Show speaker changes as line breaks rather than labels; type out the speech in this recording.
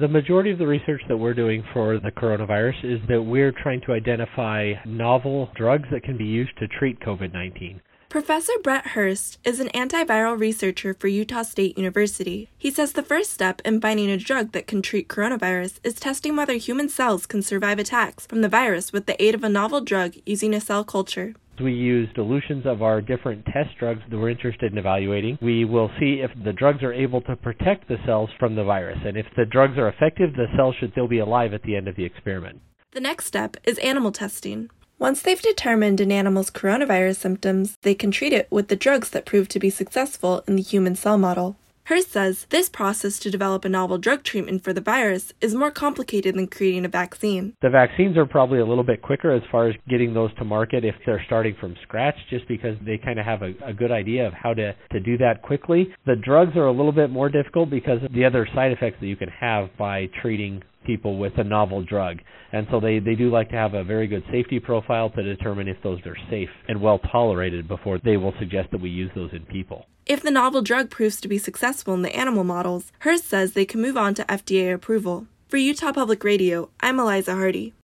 The majority of the research that we're doing for the coronavirus is that we're trying to identify novel drugs that can be used to treat COVID-19.
Professor Brett Hurst is an antiviral researcher for Utah State University. He says the first step in finding a drug that can treat coronavirus is testing whether human cells can survive attacks from the virus with the aid of a novel drug using a cell culture.
We use dilutions of our different test drugs that we're interested in evaluating. We will see if the drugs are able to protect the cells from the virus, and if the drugs are effective, the cells should still be alive at the end of the experiment.
The next step is animal testing. Once they've determined an animal's coronavirus symptoms, they can treat it with the drugs that prove to be successful in the human cell model. Hurst says this process to develop a novel drug treatment for the virus is more complicated than creating a vaccine.
The vaccines are probably a little bit quicker as far as getting those to market if they're starting from scratch, just because they kind of have a good idea of how to do that quickly. The drugs are a little bit more difficult because of the other side effects that you can have by treating people with a novel drug. And so they do like to have a very good safety profile to determine if those are safe and well tolerated before they will suggest that we use those in people.
If the novel drug proves to be successful in the animal models, Hurst says they can move on to FDA approval. For Utah Public Radio, I'm Eliza Hardy.